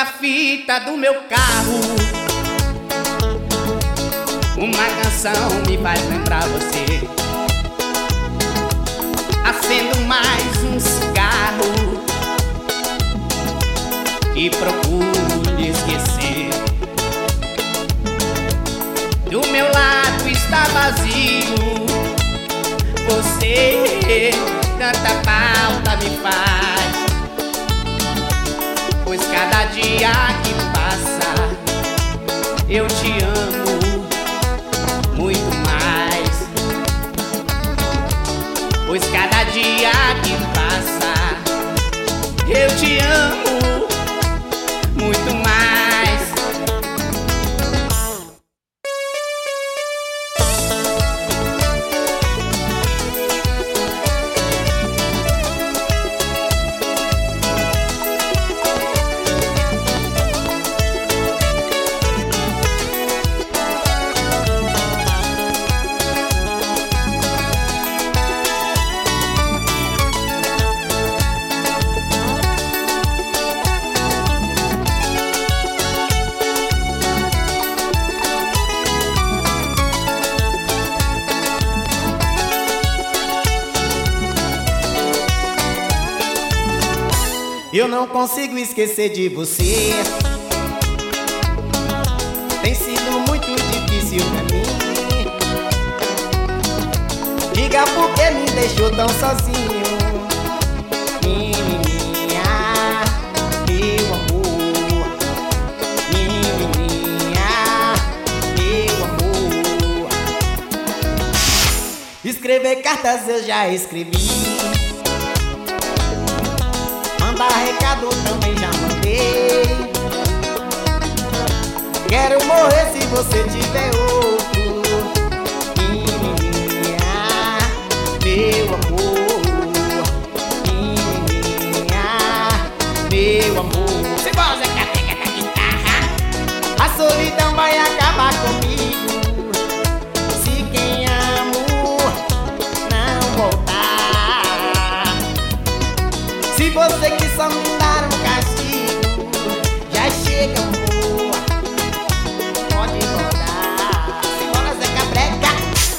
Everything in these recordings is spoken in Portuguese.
na fita do meu carro. Uma canção me faz lembrar você. Acendo mais um cigarro e procuro lhe esquecer. Do meu lado está vazio. Você tanta falta me faz, pois cada dia que passa eu te amo muito mais. Pois cada dia que passa eu te amo muito mais. Eu não consigo esquecer de você. Tem sido muito difícil pra mim. Diga por que me deixou tão sozinho. Menininha, meu amor. Menininha, meu amor. Escrever cartas eu já escrevi. Mandar recado também já mandei. Quero morrer se você tiver outro. Menininha, meu amor. Menininha, meu amor. Se você quer pegar na guitarra, A solidão vai acabar comigo se quem amo não voltar. Se você que só me dar um castigo, já chega, amor, pode voltar. Simbora, Zé Cabrega.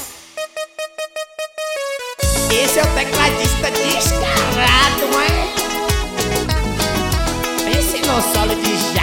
esse é o tecladista descarado, mas pense no solo de